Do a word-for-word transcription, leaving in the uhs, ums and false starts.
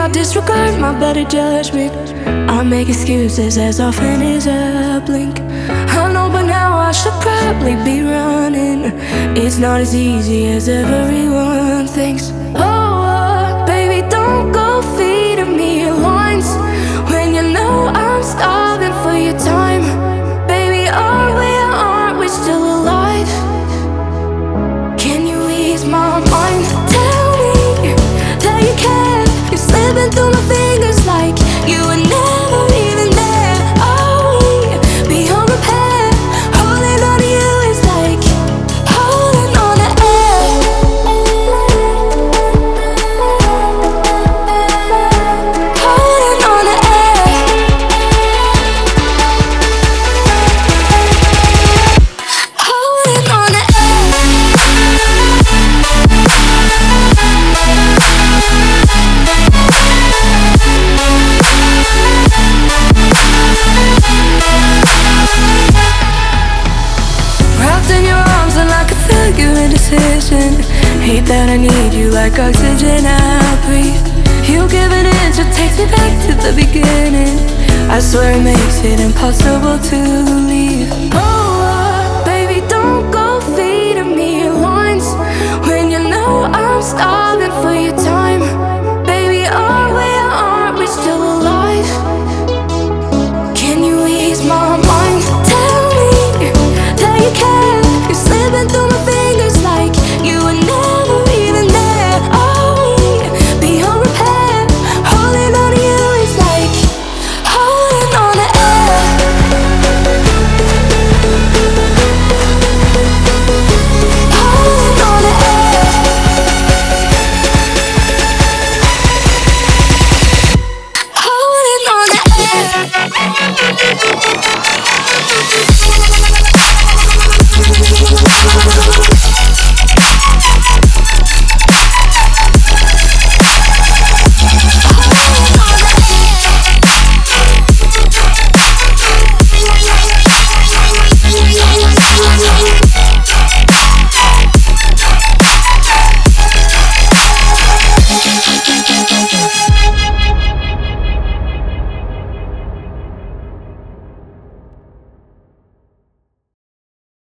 I disregard my better judgment. I make excuses as often as a blink. I know by now I should probably be running. It's not as easy as everyone thinks. Oh, uh, baby, don't go feeding me lines when you know I'm starving for your time. Baby, are we or aren't we still alive? Can you ease my mind? Tell me that you care. You're slipping through my fingers like you were never even there. Are we beyond repair? Holding on to you is like holding on to air. Holding on to air. Holding on to wrapped in your arms and I can feel your indecision. Hate that I need you like oxygen I breathe. You give an inch, it takes me back to the beginning. I swear it makes it impossible to leave. Oh, uh, baby, don't go feeding me lines when you know I'm starving